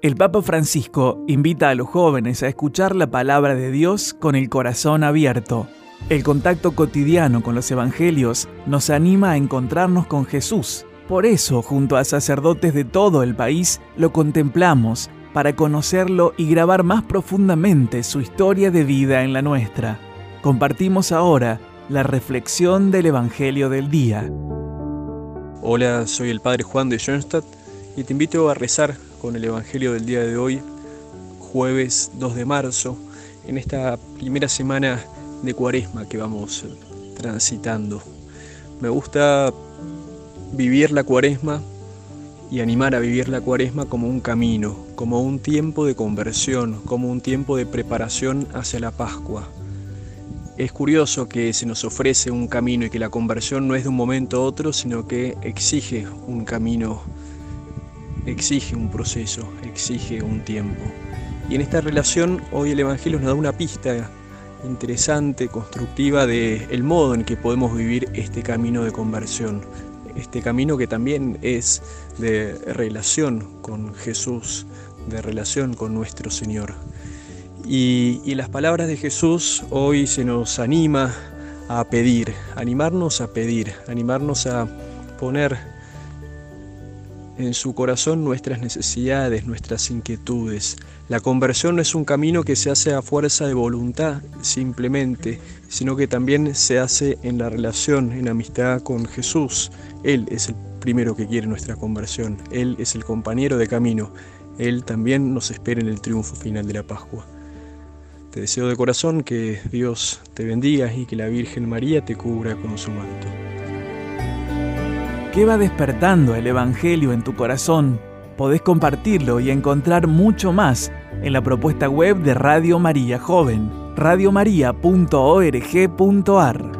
El Papa Francisco invita a los jóvenes a escuchar la palabra de Dios con el corazón abierto. El contacto cotidiano con los evangelios nos anima a encontrarnos con Jesús. Por eso, junto a sacerdotes de todo el país, lo contemplamos para conocerlo y grabar más profundamente su historia de vida en la nuestra. Compartimos ahora la reflexión del Evangelio del día. Hola, soy el Padre Juan de Schoenstatt y te invito a rezar con el Evangelio del día de hoy, jueves 2 de marzo, en esta primera semana de Cuaresma que vamos transitando. Me gusta vivir la Cuaresma y animar a vivir la Cuaresma como un camino, como un tiempo de conversión, como un tiempo de preparación hacia la Pascua. Es curioso que se nos ofrece un camino y que la conversión no es de un momento a otro, sino que exige un camino, exige un proceso, exige un tiempo. Y en esta relación hoy el Evangelio nos da una pista interesante, constructiva del modo en que podemos vivir este camino de conversión, este camino que también es de relación con Jesús, de relación con nuestro Señor. Y las palabras de Jesús hoy se nos anima a pedir, animarnos a poner en su corazón nuestras necesidades, nuestras inquietudes. La conversión no es un camino que se hace a fuerza de voluntad simplemente, sino que también se hace en la relación, en amistad con Jesús. Él es el primero que quiere nuestra conversión, Él es el compañero de camino, Él también nos espera en el triunfo final de la Pascua. Te deseo de corazón que Dios te bendiga y que la Virgen María te cubra con su manto. ¿Qué va despertando el Evangelio en tu corazón? Podés compartirlo y encontrar mucho más en la propuesta web de Radio María Joven, radiomaria.org.ar.